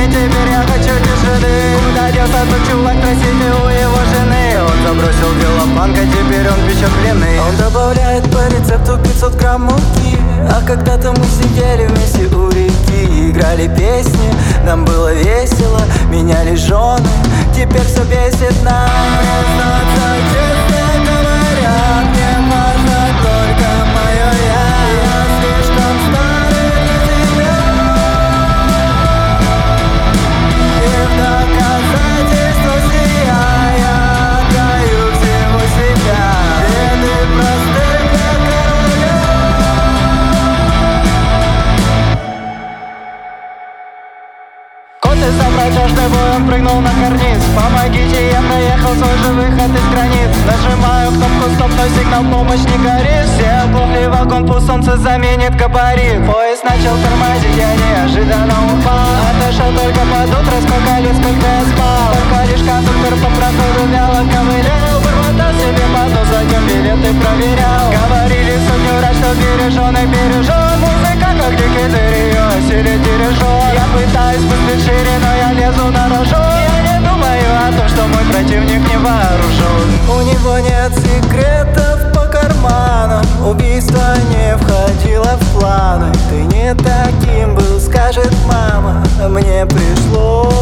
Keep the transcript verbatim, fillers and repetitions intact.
и теперь я хочу тишины. Куда делся тот чувак, спросите у его жены. Он забросил дело панка, теперь он печет блины. Он добавляет по рецепту пятьсот грамм муки. А когда-то мы сидели вместе у реки, играли песни, нам было весело, меняли жены, теперь все бесит нас. Признаться честно говоря, мне важно только мое я. Я слишком старый для тебя, и в доказательство сия я отдаю всего себя. Беды просты для короля. Кот из-за протяжный бой, он прыгнул на карниз. Помогите, я проехал свой же выход из границ. Нажимаю кнопку стоп, но сигнал помощь не горит. Все оглохли, вагон пусть солнце заменит габарит. Поезд начал тормозить, я неожиданно упал. Отошел только под утро, сколько лет, сколько я спал. Только лишь кондуктор по проходу вяло ковылял. Бормотал себе под нос, затем билеты проверял. Говорили сотню раз, что береженый бережен. Музыка как дикий осилит дирижер. Я пытаюсь мыслить шире, но я лезу на рожон. Я не думаю о том, что мой противник не вооружен. У него нет секретов по карманам, убийство не входило в планы. Ты не таким был, скажет мама, мне пришлось